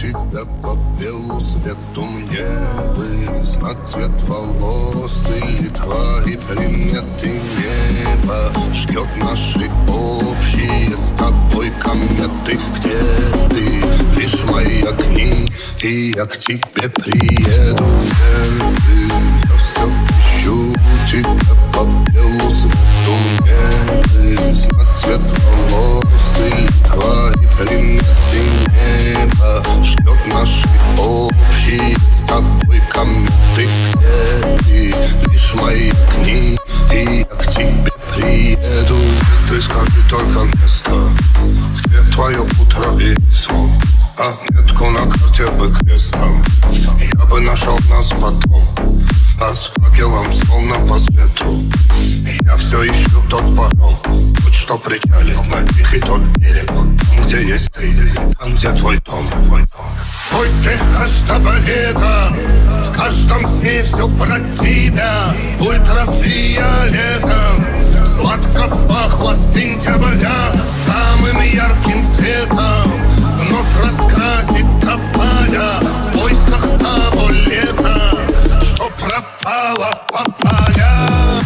тебя по белу свету мне бы знать цвет волос или твои приметы. Небо ждет наши общие с тобой кометы. Где ты? Лишь мои огни, и я к тебе приеду. Где ты? Я все ищу тебя по белу свету. Мне бы знать цвет волос или твои приметы. Небо ждет наши общие с тобой кометы. Где ты? Лишь мои огни, и я к тебе приеду. Ты скажи только место, где твое утро и сон, а метку на карте бы крестом. Я бы нашел нас потом, а с факелом словно по свету. Я все ищу тот паром, тот, что причалит на тихий тот берег. Там, где есть ты, там, где твой дом. В поиске Каштабарета, в каждом сне все про тебя. Ультрафиолетом сладко пахло сентября. Самым ярким цветом вновь раскрасит тополя. В поисках того лета, что пропало по полям.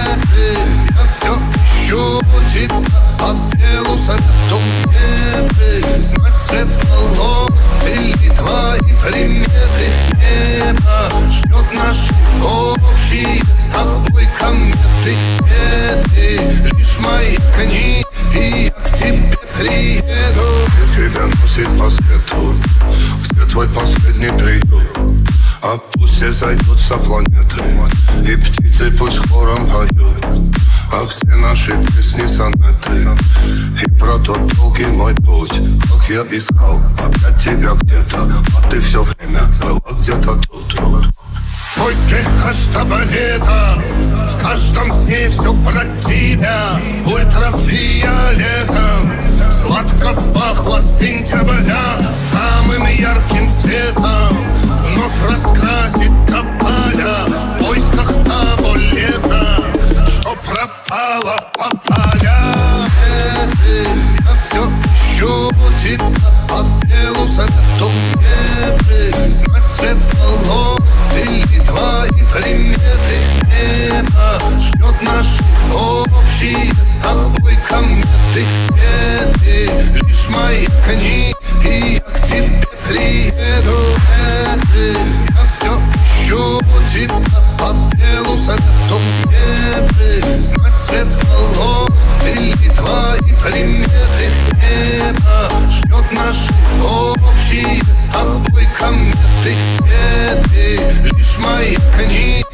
Я все ищу тебя по белу свету. Мне знать цвет волос или твои приметы. Небо ждет наши общие с тобой кометы. Где ты? Лишь мои огни, и я к тебе приеду. Где тебя носит по свету, где твой последний приют. А пусть все зайдутся планеты, и птицы пусть хором поют. А все наши песни сонеты, и про тот долгий мой путь. Как я искал опять тебя где-то, а ты все время была где-то тут. В поиске Каштабарета, в каждом сне все про тебя. Ультрафиолетом сладко пахло сентября. Самым ярким цветом вновь раскрасит тополя. В поисках того лета, что пропало по полям. Я все ищу тебя по белу свету. Мне знать цвет волос или твои приметы. Небо ждет наши общие с тобой кометы. Где ты? Лишь мои огни, и я к тебе приеду. Я все ищу тебя по белу свету. Мне знать цвет волос или твои приметы. Небо ждет наши общие с тобой кометы. Где ты? Лишь мои огни,